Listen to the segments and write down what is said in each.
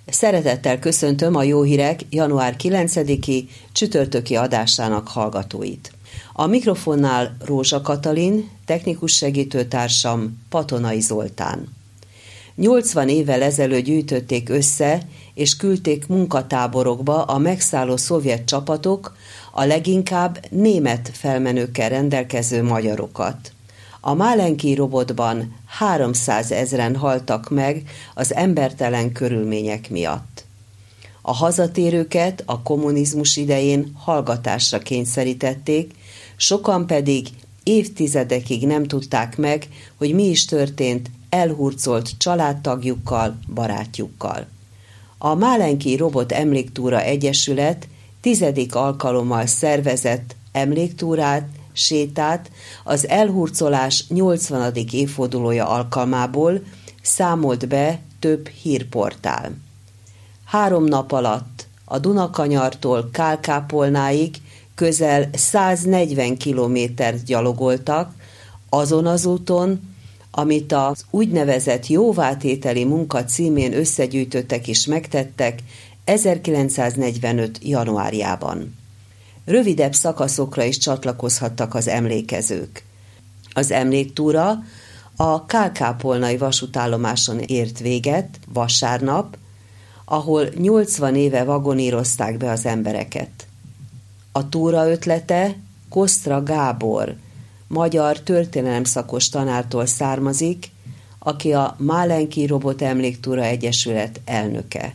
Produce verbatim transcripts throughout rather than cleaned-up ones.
Szeretettel köszöntöm a Jó Hírek január kilencediki csütörtöki adásának hallgatóit. A mikrofonnál Rózsa Katalin, technikus segítőtársam Patonai Zoltán. nyolcvan évvel ezelőtt gyűjtötték össze és küldték munkatáborokba a megszálló szovjet csapatok a leginkább német felmenőkkel rendelkező magyarokat. A Málenki robotban háromszázezren haltak meg az embertelen körülmények miatt. A hazatérőket a kommunizmus idején hallgatásra kényszerítették, sokan pedig évtizedekig nem tudták meg, hogy mi is történt elhurcolt családtagjukkal, barátjukkal. A Málenki Robot Emléktúra Egyesület tizedik alkalommal szervezett emléktúrát, sétát az elhurcolás nyolcvanadik évfordulója alkalmából számolt be több hírportál. Három nap alatt a Dunakanyartól Kálkápolnáig közel száznegyven kilométert gyalogoltak, azon az úton, amit az úgynevezett jóvátételi munka címén összegyűjtöttek és megtettek ezerkilencszáznegyvenöt. januárjában. Rövidebb szakaszokra is csatlakozhattak az emlékezők. Az emléktúra a Kálkápolnai vasútállomáson ért véget vasárnap, ahol nyolcvan éve vagonírozták be az embereket. A túra ötlete Kosztra Gábor, magyar történelemszakos tanártól származik, aki a Málenki Robot Emléktúra Egyesület elnöke.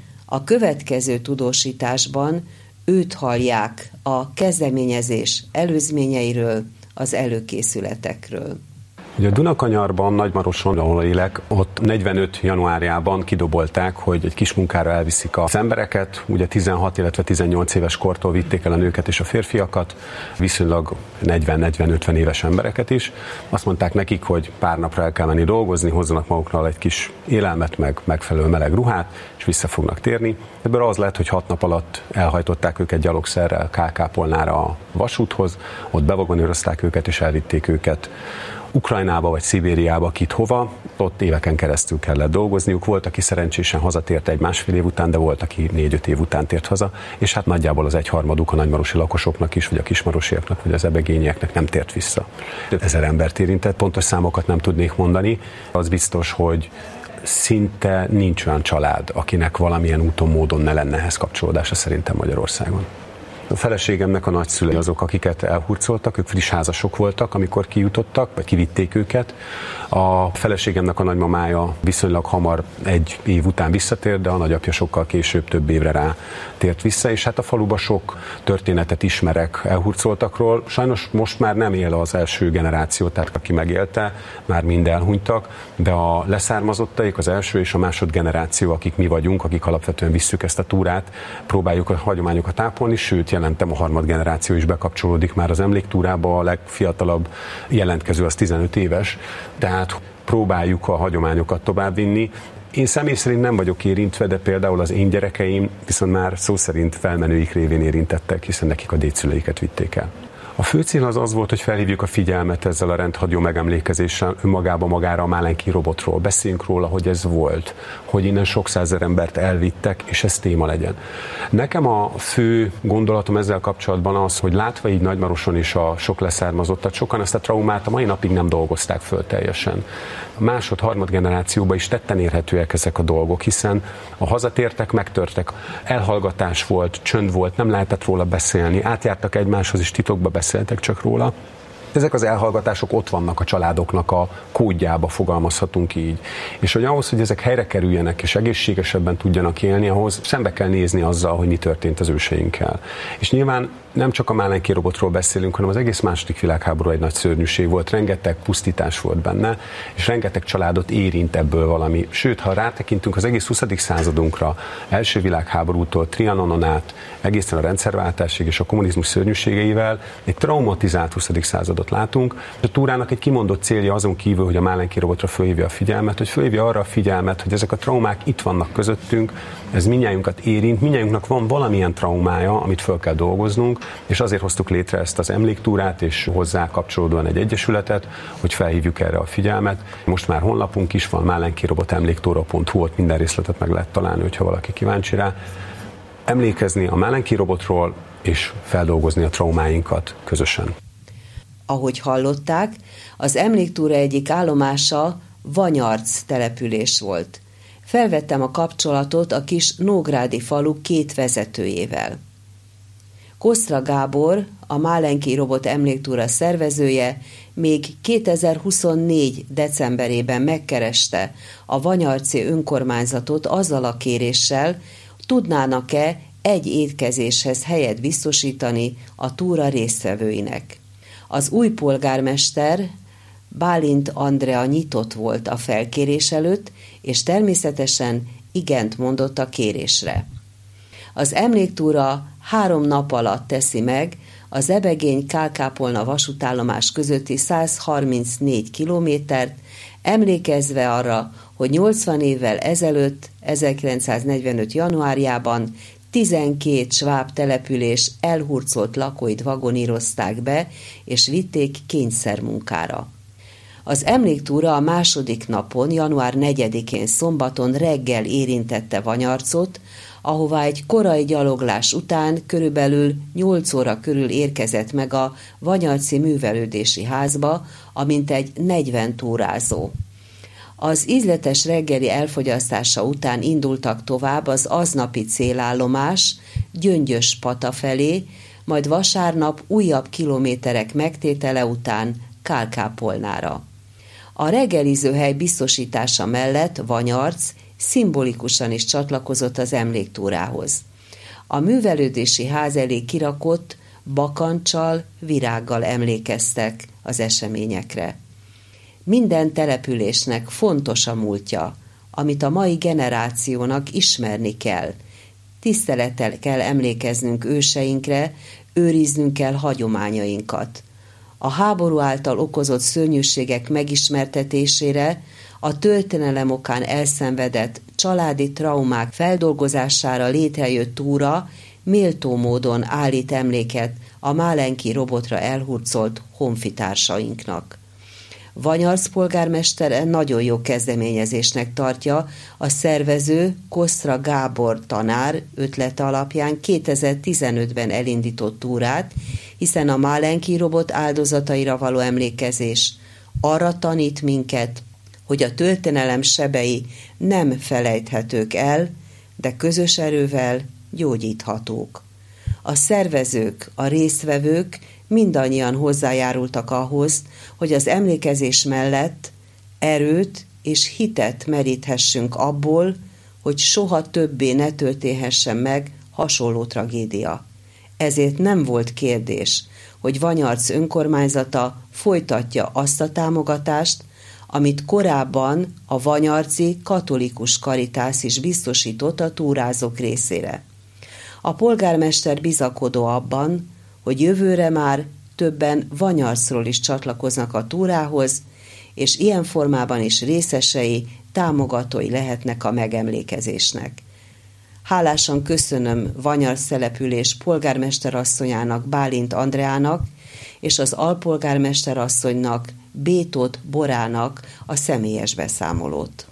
A következő tudósításban őt hallják a kezdeményezés előzményeiről, az előkészületekről. Ugye a Dunakanyarban, Nagymaroson, ahol élek, ott negyvenöt januárjában kidobolták, hogy egy kis munkára elviszik az embereket. Ugye tizenhat, illetve tizennyolc éves kortól vitték el a nőket és a férfiakat, viszonylag negyven-negyven-ötven éves embereket is. Azt mondták nekik, hogy pár napra el kell menni dolgozni, hozzanak maguknál egy kis élelmet, meg megfelelő meleg ruhát, és vissza fognak térni. Ebből az lett, hogy hat nap alatt elhajtották őket gyalogszerrel Kálkápolnára a vasúthoz, ott bevagonírozták őket és elvitték őket Ukrajnába vagy Szibériába, kit hova, ott éveken keresztül kellett dolgozniuk. Volt, aki szerencsésen hazatért egy másfél év után, de volt, aki négy-öt év után tért haza, és hát nagyjából az egyharmaduk a nagymarosi lakosoknak is, vagy a kismarosiaknak, vagy az ebegényieknek nem tért vissza. Ezer embert érintett, pontos számokat nem tudnék mondani. Az biztos, hogy szinte nincs olyan család, akinek valamilyen úton, módon ne lenne ehhez kapcsolódása szerintem Magyarországon. A feleségemnek a nagyszülei azok, akiket elhurcoltak, ők friss házasok voltak, amikor kijutottak, vagy kivitték őket. A feleségemnek a nagymamája viszonylag hamar egy év után visszatért, de a nagyapja sokkal később, több évre rá tért vissza, és hát a faluba sok történetet ismerek elhurcoltakról. Sajnos most már nem él az első generáció, tehát aki megélte, már mind elhunytak, de a leszármazottaik, az első és a másod generáció, akik mi vagyunk, akik alapvetően visszük ezt a túrát, próbáljuk a hagyományokat ápolni, sőt, jelentem a harmad generáció is bekapcsolódik már az emléktúrába, a legfiatalabb jelentkező az tizenöt éves, tehát próbáljuk a hagyományokat továbbvinni. Én személy szerint nem vagyok érintve, de például az én gyerekeim viszont már szó szerint felmenőik révén érintettek, hiszen nekik a dédszüleiket vitték el. A fő cél az az volt, hogy felhívjuk a figyelmet ezzel a rendhagyó megemlékezéssel önmagába magára a Málenki robotról. Beszéljünk róla, hogy ez volt, hogy innen sok százezer embert elvittek, és ez téma legyen. Nekem a fő gondolatom ezzel kapcsolatban az, hogy látva így Nagymaroson is a sok leszármazottat, sokan ezt a traumát a mai napig nem dolgozták föl teljesen. A másod-harmad generációban is tetten érhetőek ezek a dolgok, hiszen a hazatértek, megtörtek. Elhallgatás volt, csönd volt, nem lehetett róla beszélni, átjártak egymáshoz és titokba beszéltek csak róla. Ezek az elhallgatások ott vannak a családoknak a kódjába, fogalmazhatunk így. És hogy ahhoz, hogy ezek helyre kerüljenek és egészségesebben tudjanak élni, ahhoz szembe kell nézni azzal, hogy mi történt az őseinkkel. És nyilván nem csak a Málenki robotról beszélünk, hanem az egész második világháború egy nagy szörnyűség volt, rengeteg pusztítás volt benne, és rengeteg családot érint ebből valami. Sőt, ha rátekintünk az egész huszadik századunkra, első világháborútól, Trianonon át, egészen a rendszerváltásig és a kommunizmus szörnyűségeivel, egy traumatizált huszadik századot évadot látunk. A túrának egy kimondott célja azon kívül, hogy a Málenki robotra fölhívja a figyelmet, hogy fölhívja arra a figyelmet, hogy ezek a traumák itt vannak közöttünk, ez mindnyájunkat érint, mindnyájunknak van valamilyen traumája, amit föl kell dolgoznunk, és azért hoztuk létre ezt az emléktúrát, és hozzá kapcsolódóan egy egyesületet, hogy felhívjuk erre a figyelmet. Most már honlapunk is van, málenkirobot emléktúra pont hu, ott minden részletet meg lehet találni, hogyha valaki kíváncsi rá. Emlékezni a Málenki robotról, és feldolgozni a traumáinkat közösen. Ahogy hallották, az emléktúra egyik állomása Vanyarc település volt. Felvettem a kapcsolatot a kis nógrádi falu két vezetőjével. Kosztra Gábor, a Málenki robot emléktúra szervezője, még kétezer-huszonnégy decemberében megkereste a vanyarci önkormányzatot azzal a kéréssel, tudnának-e egy étkezéshez helyet biztosítani a túra résztvevőinek. Az új polgármester, Bálint Andrea nyitott volt a felkérés előtt, és természetesen igent mondott a kérésre. Az emléktúra három nap alatt teszi meg a Zebegény-Kálkápolna vasútállomás közötti száz harmincnégy kilométert, emlékezve arra, hogy nyolcvan évvel ezelőtt, ezerkilencszáznegyvenöt januárjában tizenkét sváb település elhurcolt lakóit vagonírozták be, és vitték kényszermunkára. Az emléktúra a második napon, január negyedikén szombaton reggel érintette Vanyarcot, ahová egy korai gyaloglás után körülbelül nyolc óra körül érkezett meg a Vanyarci művelődési házba, amint egy negyven túrázó. Az ízletes reggeli elfogyasztása után indultak tovább az aznapi célállomás Gyöngyöspata felé, majd vasárnap újabb kilométerek megtétele után Kálkápolnára. A reggelizőhely biztosítása mellett Vanyarc szimbolikusan is csatlakozott az emléktúrához. A művelődési ház elé kirakott bakanccsal, virággal emlékeztek az eseményekre. Minden településnek fontos a múltja, amit a mai generációnak ismerni kell. Tisztelettel kell emlékeznünk őseinkre, őriznünk kell hagyományainkat. A háború által okozott szörnyűségek megismertetésére, a történelem okán elszenvedett családi traumák feldolgozására létrejött túra méltó módon állít emléket a Málenki robotra elhurcolt honfitársainknak. Vanyarc polgármestere nagyon jó kezdeményezésnek tartja a szervező Kosztra Gábor tanár ötlete alapján kétezer-tizenötben elindított túrát, hiszen a Málenki robot áldozataira való emlékezés arra tanít minket, hogy a történelem sebei nem felejthetők el, de közös erővel gyógyíthatók. A szervezők, a résztvevők mindannyian hozzájárultak ahhoz, hogy az emlékezés mellett erőt és hitet meríthessünk abból, hogy soha többé ne történhessen meg hasonló tragédia. Ezért nem volt kérdés, hogy Vanyarc önkormányzata folytatja azt a támogatást, amit korábban a vanyarci katolikus karitász is biztosított a túrázók részére. A polgármester bizakodó abban, hogy jövőre már többen Vanyarcról is csatlakoznak a túrához, és ilyen formában is részesei, támogatói lehetnek a megemlékezésnek. Hálásan köszönöm Vanyarc település polgármesterasszonyának, Bálint Andreának, és az alpolgármesterasszonynak, Bétót Borának a személyes beszámolót.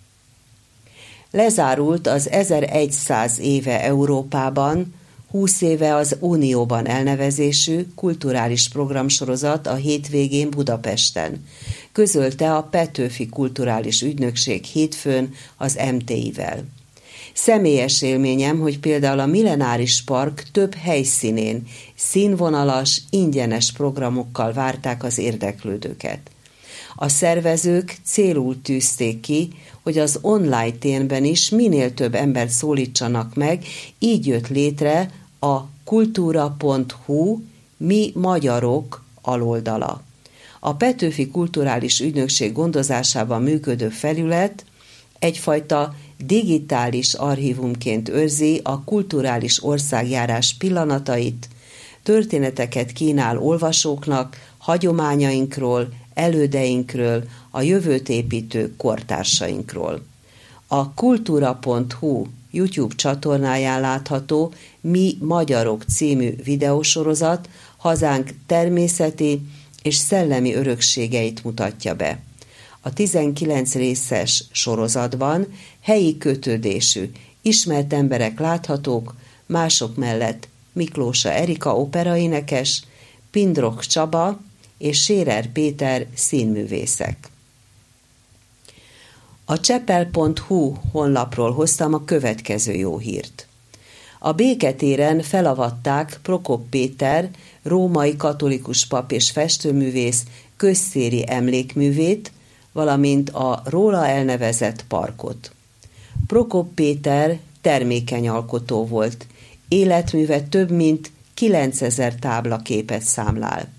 Lezárult az ezerszáz éve Európában, húsz éve az Unióban elnevezésű kulturális programsorozat a hétvégén Budapesten, közölte a Petőfi Kulturális Ügynökség hétfőn az em té i-vel. Személyes élményem, hogy például a Millenáris Park több helyszínén színvonalas, ingyenes programokkal várták az érdeklődőket. A szervezők célul tűzték ki, hogy az online térben is minél több embert szólítsanak meg, így jött létre a kultúra pont hu Mi Magyarok aloldala. A Petőfi Kulturális Ügynökség gondozásában működő felület egyfajta digitális archívumként őrzi a kulturális országjárás pillanatait, történeteket kínál olvasóknak, hagyományainkról, elődeinkről, a jövőt építő kortársainkról. A kultúra pont hu YouTube csatornáján látható Mi Magyarok című videósorozat hazánk természeti és szellemi örökségeit mutatja be. A tizenkilenc részes sorozatban helyi kötődésű, ismert emberek láthatók, mások mellett Miklósa Erika operaénekes, Pindrok Csaba és Sérer Péter színművészek. A csepel pont hu honlapról hoztam a következő jó hírt. A Béketéren felavatták Prokop Péter, római katolikus pap és festőművész közszéri emlékművét, valamint a róla elnevezett parkot. Prokop Péter termékeny alkotó volt, életműve több mint kilencezer táblaképet számlál.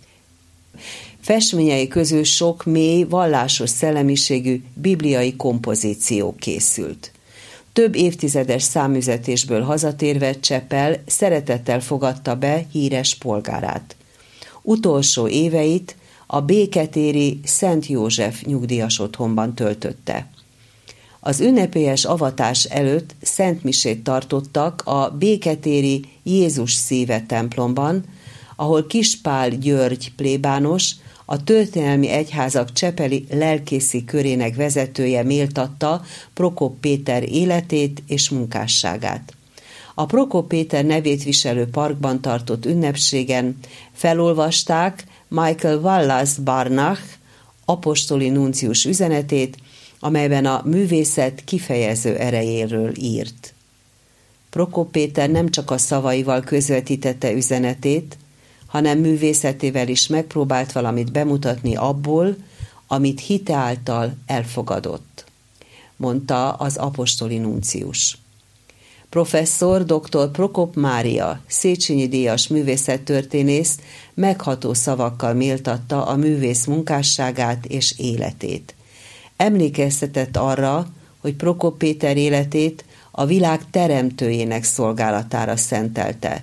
Festményei közül sok mély, vallásos szellemiségű bibliai kompozíció készült. Több évtizedes számüzetésből hazatérve Csepel szeretettel fogadta be híres polgárát. Utolsó éveit a béketéri Szent József nyugdíjas otthonban töltötte. Az ünnepélyes avatás előtt szentmisét tartottak a béketéri Jézus Szíve templomban, ahol Kispál György plébános, a történelmi egyházak csepeli lelkészi körének vezetője méltatta Prokop Péter életét és munkásságát. A Prokop Péter nevét viselő parkban tartott ünnepségen felolvasták Michael Wallace Barnach apostoli nuncius üzenetét, amelyben a művészet kifejező erejéről írt. Prokop Péter nem csak a szavaival közvetítette üzenetét, hanem művészetével is megpróbált valamit bemutatni abból, amit hite által elfogadott, mondta az apostoli nuncius. Professzor dr. Prokop Mária, Széchenyi díjas művészettörténész megható szavakkal méltatta a művész munkásságát és életét. Emlékeztetett arra, hogy Prokop Péter életét a világ teremtőjének szolgálatára szentelte.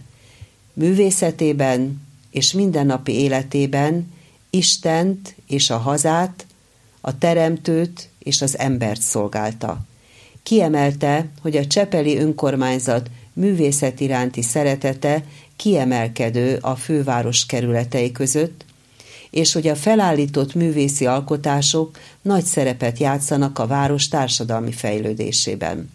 Művészetében és mindennapi életében Istent és a hazát, a teremtőt és az embert szolgálta. Kiemelte, hogy a csepeli önkormányzat művészet iránti szeretete kiemelkedő a főváros kerületei között, és hogy a felállított művészi alkotások nagy szerepet játszanak a város társadalmi fejlődésében.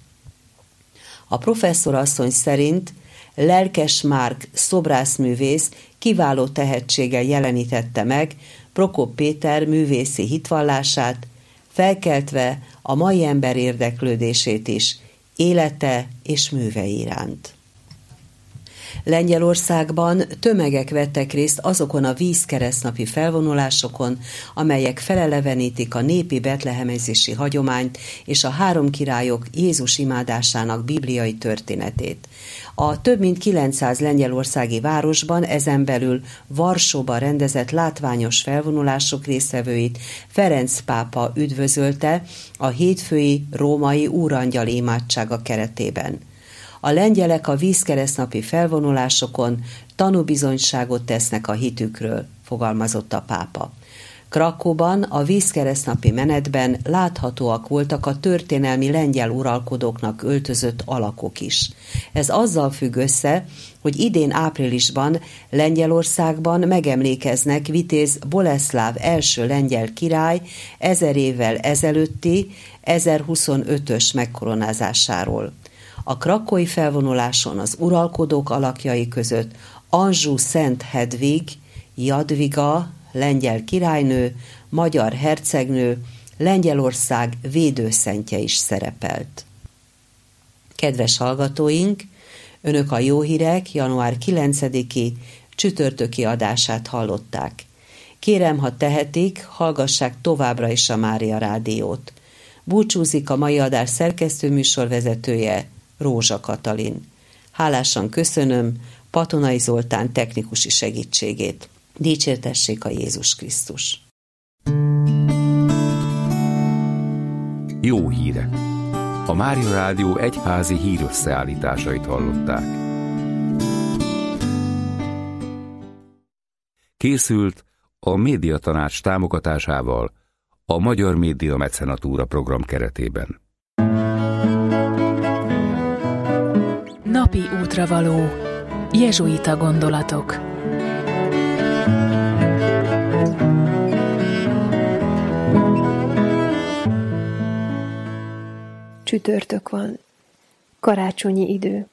A professzorasszony szerint Lelkes Márk szobrászművész kiváló tehetséggel jelenítette meg Prokop Péter művészi hitvallását, felkeltve a mai ember érdeklődését is, élete és művei iránt. Lengyelországban tömegek vettek részt azokon a vízkeresztnapi felvonulásokon, amelyek felelevenítik a népi betlehemezési hagyományt és a három királyok Jézus imádásának bibliai történetét. A több mint kilencszáz lengyelországi városban, ezen belül Varsóban rendezett látványos felvonulások résztvevőit Ferenc pápa üdvözölte a hétfői római úrangyal imádsága keretében. A lengyelek a vízkeresztnapi felvonulásokon tanúbizonyságot tesznek a hitükről, fogalmazott a pápa. Krakóban a vízkeresztnapi menetben láthatóak voltak a történelmi lengyel uralkodóknak öltözött alakok is. Ez azzal függ össze, hogy idén áprilisban Lengyelországban megemlékeznek Vitéz Boleszláv első lengyel király ezer évvel ezelőtti ezerhuszonötös megkoronázásáról. A krakói felvonuláson az uralkodók alakjai között Anjou Szent Hedvig, Jadviga, lengyel királynő, magyar hercegnő, Lengyelország védőszentje is szerepelt. Kedves hallgatóink, önök a Jó Hírek január kilencediki csütörtöki adását hallották. Kérem, ha tehetik, hallgassák továbbra is a Mária Rádiót. Búcsúzik a mai adás szerkesztőműsorvezetője, Rózsa Katalin. Hálásan köszönöm Patonai Zoltán technikusi segítségét. Dicsértessék a Jézus Krisztus! Jó hírek! A Mária Rádió egyházi hírösszeállításait hallották. Készült a Médiatanács támogatásával a Magyar Média Mecenatúra program keretében. Napi útravaló. Jezsuita gondolatok. Csütörtök van. Karácsonyi idő.